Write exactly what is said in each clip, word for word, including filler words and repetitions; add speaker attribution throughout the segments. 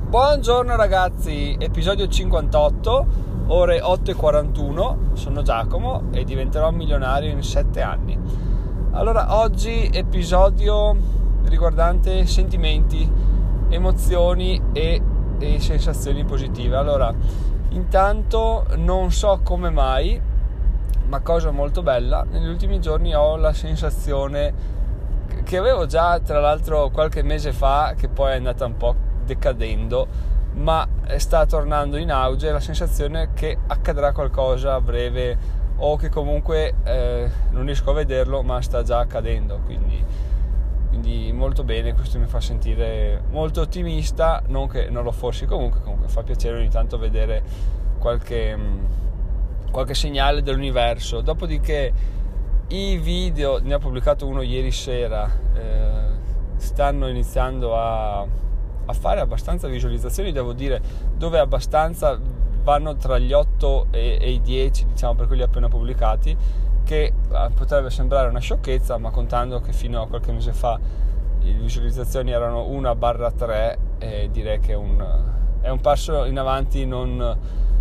Speaker 1: Buongiorno ragazzi, episodio cinquantotto, ore otto e quarantuno, sono Giacomo e diventerò milionario in sette anni. Allora, oggi episodio riguardante sentimenti, emozioni e, e sensazioni positive. Allora, intanto non so come mai, ma cosa molto bella, negli ultimi giorni ho la sensazione che avevo già tra l'altro qualche mese fa, che poi è andata un po' decadendo, ma sta tornando in auge la sensazione che accadrà qualcosa a breve o che comunque eh, non riesco a vederlo ma sta già accadendo, quindi, quindi molto bene. Questo mi fa sentire molto ottimista, non che non lo fossi comunque, comunque fa piacere ogni tanto vedere qualche, qualche segnale dell'universo. Dopodiché i video, ne ho pubblicato uno ieri sera, eh, stanno iniziando a a fare abbastanza visualizzazioni, devo dire, dove abbastanza vanno tra gli otto e, e i dieci, diciamo, per quelli appena pubblicati, che potrebbe sembrare una sciocchezza, ma contando che fino a qualche mese fa le visualizzazioni erano uno barra tre, eh, direi che è un, è un passo in avanti non,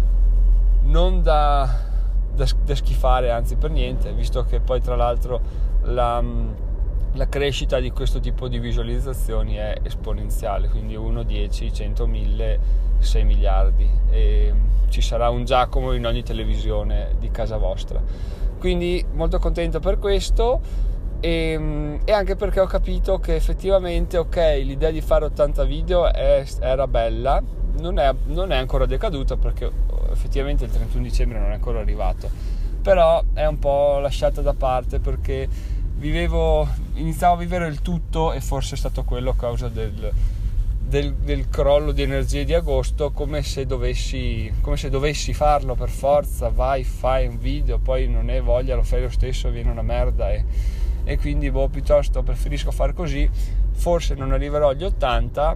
Speaker 1: non da, da, da schifare, anzi per niente, visto che poi tra l'altro la la crescita di questo tipo di visualizzazioni è esponenziale, quindi uno, dieci, cento, mille, sei miliardi, e ci sarà un Giacomo in ogni televisione di casa vostra, quindi molto contento per questo e, e anche perché ho capito che effettivamente ok, l'idea di fare ottanta video è, era bella, non è, non è ancora decaduta perché effettivamente il trentuno dicembre non è ancora arrivato, però è un po' lasciata da parte perché vivevo, iniziavo a vivere il tutto, e forse è stato quello a causa del, del, del crollo di energie di agosto, come se dovessi come se dovessi farlo per forza. Vai, fai un video, poi non hai voglia, lo fai lo stesso, viene una merda, e, e quindi boh, piuttosto preferisco far così. Forse non arriverò agli ottanta,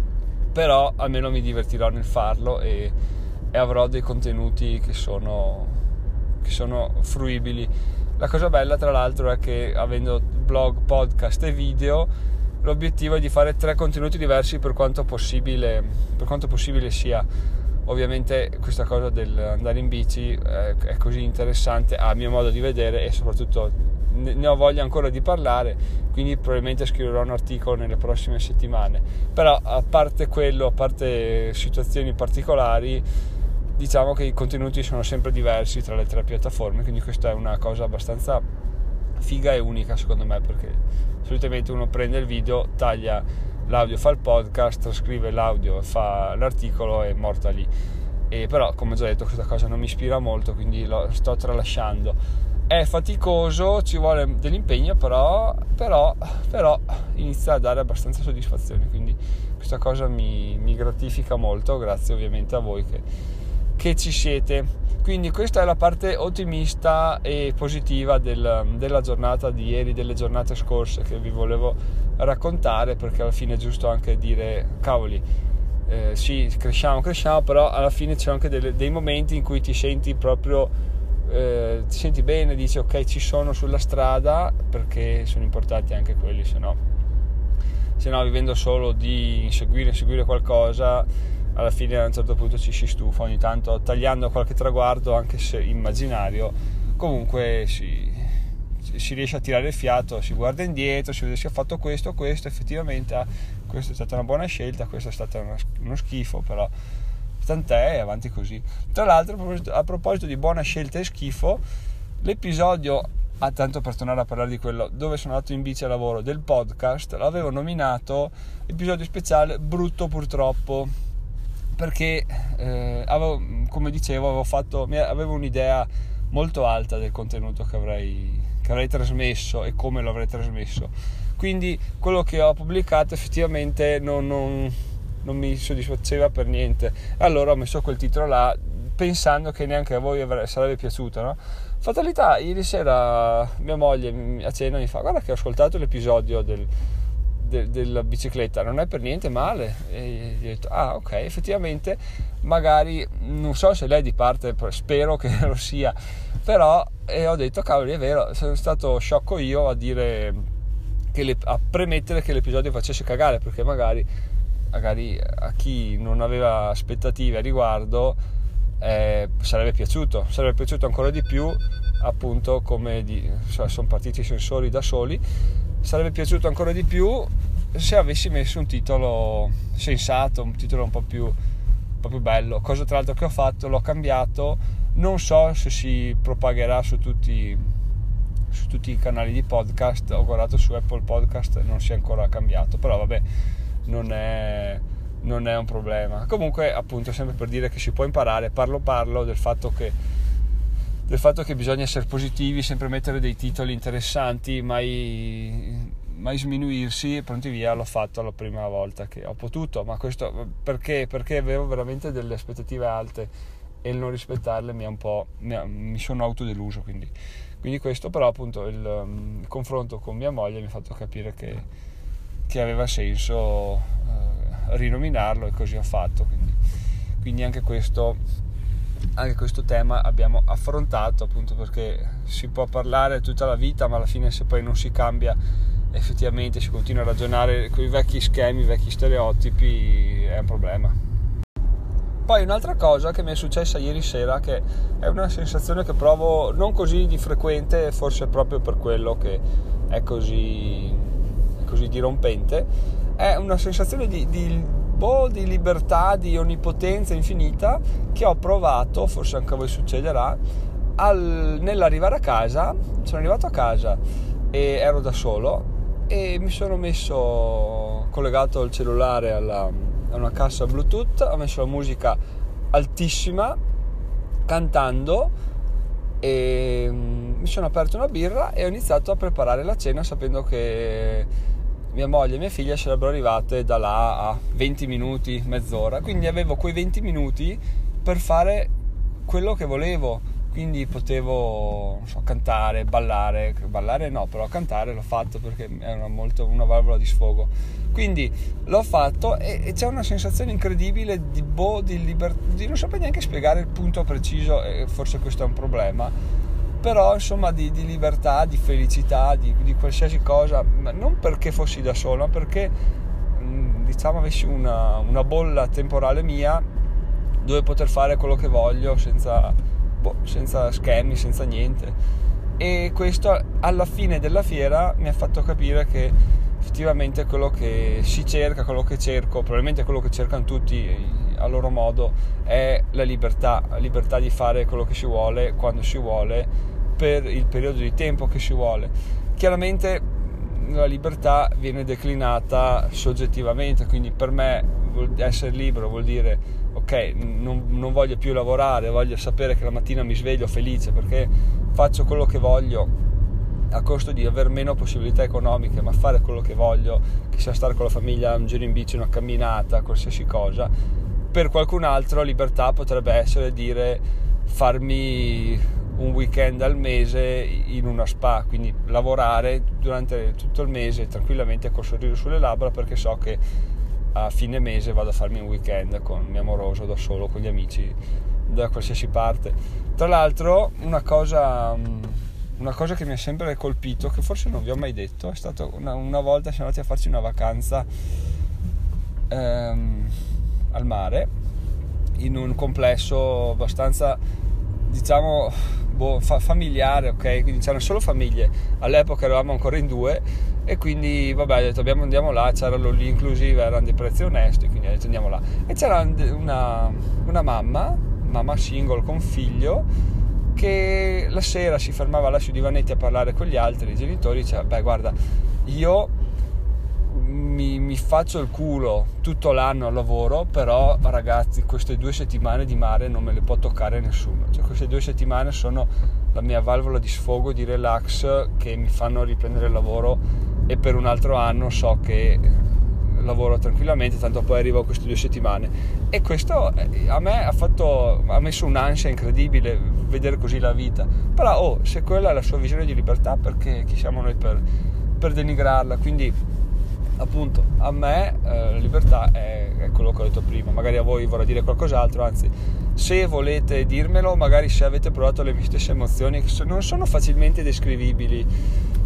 Speaker 1: però almeno mi divertirò nel farlo e, e avrò dei contenuti che sono che sono fruibili. La cosa bella tra l'altro è che, avendo blog, podcast e video, l'obiettivo è di fare tre contenuti diversi per quanto possibile, per quanto possibile sia. Ovviamente questa cosa dell'andare in bici è, è così interessante a mio modo di vedere, e soprattutto ne ho voglia ancora di parlare, quindi probabilmente scriverò un articolo nelle prossime settimane. Però a parte quello, a parte situazioni particolari, diciamo che i contenuti sono sempre diversi tra le tre piattaforme, quindi questa è una cosa abbastanza figa e unica secondo me, perché solitamente uno prende il video, taglia l'audio, fa il podcast, trascrive l'audio, fa l'articolo e è morta lì. E però, come già detto, questa cosa non mi ispira molto, quindi lo sto tralasciando. È faticoso, ci vuole dell'impegno, però, però, però inizia a dare abbastanza soddisfazione, quindi questa cosa mi, mi gratifica molto, grazie ovviamente a voi che che ci siete. Quindi questa è la parte ottimista e positiva del, della giornata di ieri, delle giornate scorse, che vi volevo raccontare, perché alla fine è giusto anche dire cavoli, eh, sì, cresciamo cresciamo però alla fine c'è anche delle, dei momenti in cui ti senti proprio eh, ti senti bene, dici ok, ci sono sulla strada, perché sono importanti anche quelli, se no se no vivendo solo di inseguire inseguire qualcosa, alla fine a un certo punto ci si stufa ogni tanto, tagliando qualche traguardo anche se immaginario. Comunque si, si riesce a tirare il fiato, si guarda indietro, si vede se ha fatto questo questo effettivamente, ah, questa è stata una buona scelta, questa è stata una, uno schifo, però tant'è, e avanti così. Tra l'altro, a proposito, a proposito di buona scelta e schifo, l'episodio, ah, tanto per tornare a parlare di quello dove sono andato in bici a lavoro, del podcast, l'avevo nominato episodio speciale brutto purtroppo, perché eh, avevo, come dicevo, avevo fatto avevo un'idea molto alta del contenuto che avrei, che avrei trasmesso e come lo avrei trasmesso, quindi quello che ho pubblicato effettivamente non, non, non mi soddisfaceva per niente. Allora ho messo quel titolo là, pensando che neanche a voi avrebbe, sarebbe piaciuto, no? Fatalità, ieri sera mia moglie a cena mi fa: guarda che ho ascoltato l'episodio del De, della bicicletta, non è per niente male. E gli ho detto ah ok, effettivamente magari, non so se lei di parte, spero che lo sia, però e ho detto cavoli, è vero, sono stato sciocco io a dire che le, a premettere che l'episodio facesse cagare, perché magari magari a chi non aveva aspettative a riguardo eh, sarebbe piaciuto sarebbe piaciuto ancora di più, appunto, come di, cioè, sono partiti i sensori da soli, sarebbe piaciuto ancora di più se avessi messo un titolo sensato, un titolo un po' più, un po' più bello, cosa tra l'altro che ho fatto, l'ho cambiato, non so se si propagherà su tutti, su tutti i canali di podcast, ho guardato su Apple Podcast, non si è ancora cambiato, però vabbè, non è, non è un problema. Comunque, appunto, sempre per dire che si può imparare, parlo parlo del fatto che del fatto che bisogna essere positivi, sempre mettere dei titoli interessanti, mai, mai sminuirsi, e pronti via. L'ho fatto la prima volta che ho potuto, ma questo perché? Perché avevo veramente delle aspettative alte e il non rispettarle mi ha un po' mi, ha, mi sono autodeluso, quindi, quindi questo, però appunto il, um, il confronto con mia moglie mi ha fatto capire che, che aveva senso uh, rinominarlo, e così ho fatto, quindi, quindi anche questo anche questo tema abbiamo affrontato, appunto perché si può parlare tutta la vita, ma alla fine se poi non si cambia, effettivamente si continua a ragionare con i vecchi schemi, i vecchi stereotipi, è un problema. Poi un'altra cosa che mi è successa ieri sera, che è una sensazione che provo non così di frequente, forse proprio per quello che è così, così dirompente, è una sensazione di, di boh, di libertà, di onnipotenza infinita che ho provato, forse anche a voi succederà, al, nell'arrivare a casa. Sono arrivato a casa e ero da solo e mi sono messo collegato il cellulare alla, a una cassa Bluetooth, ho messo la musica altissima cantando e mi sono aperto una birra e ho iniziato a preparare la cena, sapendo che mia moglie e mia figlia sarebbero arrivate da là a venti minuti, mezz'ora, quindi avevo quei venti minuti per fare quello che volevo, quindi potevo, non so, cantare, ballare, ballare no, però cantare l'ho fatto perché è una, molto, una valvola di sfogo, quindi l'ho fatto e, e c'è una sensazione incredibile di boh, di libertà, di non saper neanche spiegare il punto preciso, e forse questo è un problema, però insomma di, di libertà, di felicità, di, di qualsiasi cosa, ma non perché fossi da solo, ma perché diciamo avessi una, una bolla temporale mia dove poter fare quello che voglio senza, boh, senza schemi, senza niente. E questo alla fine della fiera mi ha fatto capire che effettivamente quello che si cerca, quello che cerco, probabilmente quello che cercano tutti a loro modo, è la libertà, la libertà di fare quello che si vuole, quando si vuole, per il periodo di tempo che si vuole. Chiaramente la libertà viene declinata soggettivamente, quindi per me essere libero vuol dire ok, non, non voglio più lavorare, voglio sapere che la mattina mi sveglio felice perché faccio quello che voglio a costo di avere meno possibilità economiche, ma fare quello che voglio, che sia stare con la famiglia, un giro in bici, una camminata, qualsiasi cosa. Per qualcun altro libertà potrebbe essere dire farmi un weekend al mese in una spa, quindi lavorare durante tutto il mese tranquillamente col sorriso sulle labbra, perché so che a fine mese vado a farmi un weekend con il mio amoroso, da solo, con gli amici, da qualsiasi parte. Tra l'altro una cosa una cosa che mi ha sempre colpito, che forse non vi ho mai detto, è stato una, una volta siamo andati a farci una vacanza ehm, al mare, in un complesso abbastanza, diciamo, boh, fa- familiare, ok? Quindi c'erano solo famiglie, all'epoca eravamo ancora in due e quindi vabbè, ho detto abbiamo, andiamo là, c'era l'inclusive, erano dei prezzi onesti, quindi ho detto andiamo là. E c'era una, una mamma, mamma single con figlio, che la sera si fermava là sui divanetti a parlare con gli altri genitori, diceva beh guarda, io mi, mi faccio il culo tutto l'anno al lavoro, però ragazzi queste due settimane di mare non me le può toccare nessuno, cioè queste due settimane sono la mia valvola di sfogo, di relax, che mi fanno riprendere il lavoro, e per un altro anno so che lavoro tranquillamente, tanto poi arrivo a queste due settimane. E questo a me ha fatto ha messo un'ansia incredibile vedere così la vita, però oh, se quella è la sua visione di libertà, perché chi siamo noi per, per denigrarla? Quindi appunto a me eh, la libertà è, è quello che ho detto prima. Magari a voi vorrà dire qualcos'altro, anzi se volete dirmelo, magari se avete provato le mie stesse emozioni, che non sono facilmente descrivibili,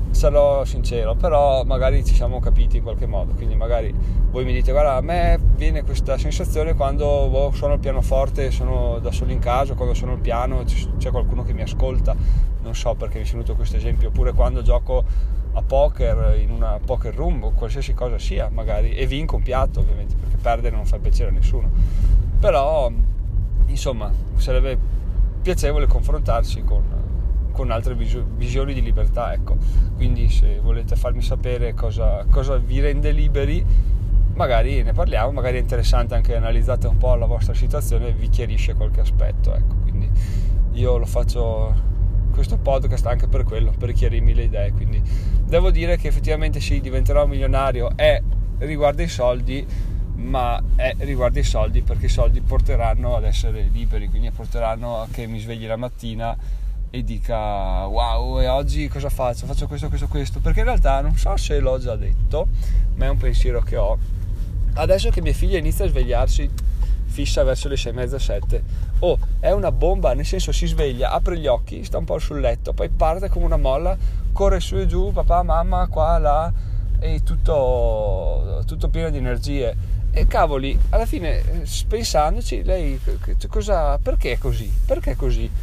Speaker 1: sarò sincero, però magari ci siamo capiti in qualche modo, quindi magari voi mi dite guarda, a me viene questa sensazione quando boh, suono il pianoforte, sono da solo in casa, quando suono il piano c'è qualcuno che mi ascolta, non so perché mi è venuto questo esempio, oppure quando gioco a poker in una poker room o qualsiasi cosa sia magari, e vinco un piatto ovviamente, perché perdere non fa piacere a nessuno, però insomma sarebbe piacevole confrontarsi con con altre visioni di libertà, ecco. Quindi se volete farmi sapere cosa, cosa vi rende liberi, magari ne parliamo, magari è interessante anche analizzate un po' la vostra situazione e vi chiarisce qualche aspetto, ecco. Quindi io lo faccio questo podcast anche per quello, per chiarirmi le idee, quindi devo dire che effettivamente sì, diventerò milionario è riguardo i soldi, ma è riguardo i soldi perché i soldi porteranno ad essere liberi, quindi porteranno a che mi svegli la mattina e dica wow, e oggi cosa faccio? Faccio questo, questo, questo, perché in realtà non so se l'ho già detto, ma è un pensiero che ho. Adesso che mia figlia inizia a svegliarsi fissa verso le sei e mezza, sette, oh, è una bomba, nel senso si sveglia, apre gli occhi, sta un po' sul letto, poi parte come una molla, corre su e giù, papà, mamma, qua, là, e tutto, tutto pieno di energie. E cavoli, alla fine pensandoci, lei cosa, perché è così? Perché è così?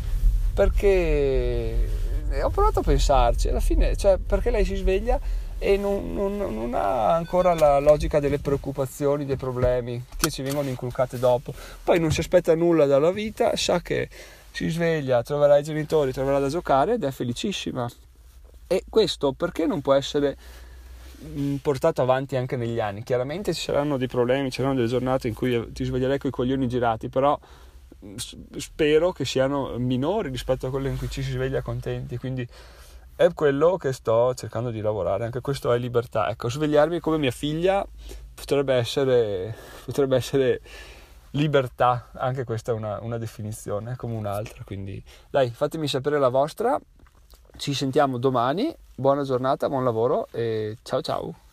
Speaker 1: Perché ho provato a pensarci, alla fine, cioè perché lei si sveglia e non, non, non ha ancora la logica delle preoccupazioni, dei problemi che ci vengono inculcate dopo, poi non si aspetta nulla dalla vita, sa che si sveglia, troverà i genitori, troverà da giocare ed è felicissima. E questo perché non può essere portato avanti anche negli anni? Chiaramente ci saranno dei problemi, ci saranno delle giornate in cui ti sveglierai con i coglioni girati, però spero che siano minori rispetto a quelle in cui ci si sveglia contenti, quindi è quello che sto cercando di lavorare, anche questo è libertà, ecco, svegliarmi come mia figlia potrebbe essere potrebbe essere libertà, anche questa è una, una definizione come un'altra, quindi dai, fatemi sapere la vostra, ci sentiamo domani, buona giornata, buon lavoro e ciao ciao.